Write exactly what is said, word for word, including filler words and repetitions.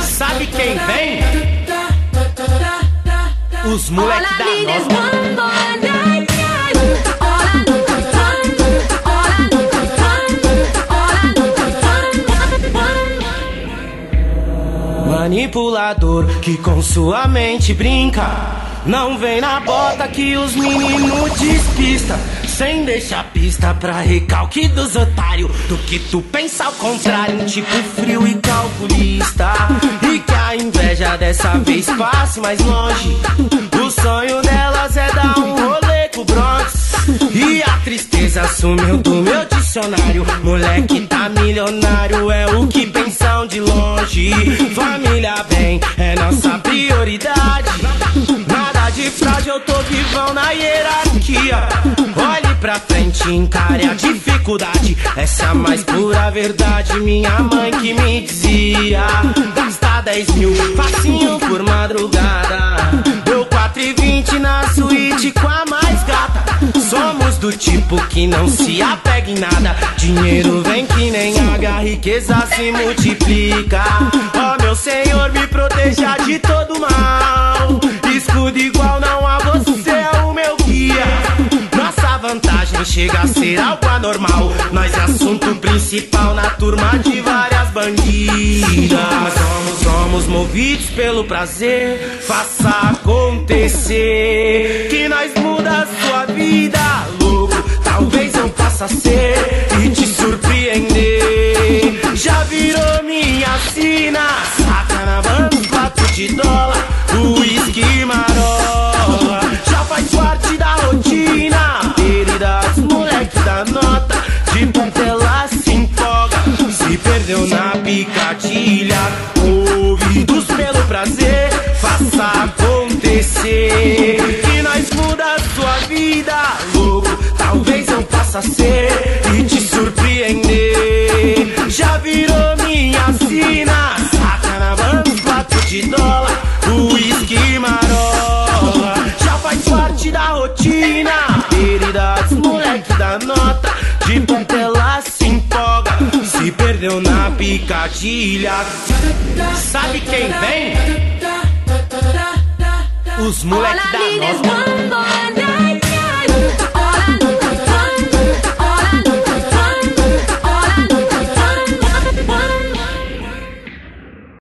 Sabe quem vem? Os moleque da nova. Manipulador que com sua mente brinca. Não vem na bota que os meninos despista. Sem deixar pista pra recalque dos otários. Do que tu pensa ao contrário, um tipo frio e calculista. E que a inveja dessa vez passe mais longe. O sonho delas é dar um rolê com o Bronx. E a tristeza sumiu do meu dicionário. Moleque tá milionário, é o que pensam de longe. Família bem, é nossa prioridade. Nada de frágil, eu tô vivão na hierarquia. Olhe pra frente, encare a dificuldade. Essa é a mais pura verdade, minha mãe que me dizia. Gasta dez mil, facinho por madrugada. Deu quatro e vinte na suíte com a mais gata. Somos do tipo que não se apega em nada. Dinheiro vem que nem água, riqueza se multiplica. Ó oh, meu Senhor, me proteja de todo mal. Escudo igual não a você, é o meu guia. Nossa vantagem chega a ser algo anormal. Nós é assunto principal na turma de várias bandidas. Somos, somos movidos pelo prazer. Faça acontecer, que nós muda a sua vida. Louco, talvez eu possa ser e te surpreender. Já virou minha sina. Saca na banda, quatro de dólar. Uísque marola já faz parte da rotina. Queridas, moleque da nota. De ponta ela se empolga. Se perdeu na picadilha. Ouvidos pelo prazer. Faça acontecer, que nós muda a sua vida. Louco, talvez eu possa ser e te surpreender. Já virou minha sina. Saca na banda, quatro de dólar. Uísque marola já faz parte da rotina. Queridas, moleque da nota. De ponta ela se empolga. Se perdeu na picadilha. Sabe quem vem? Os moleque da nova.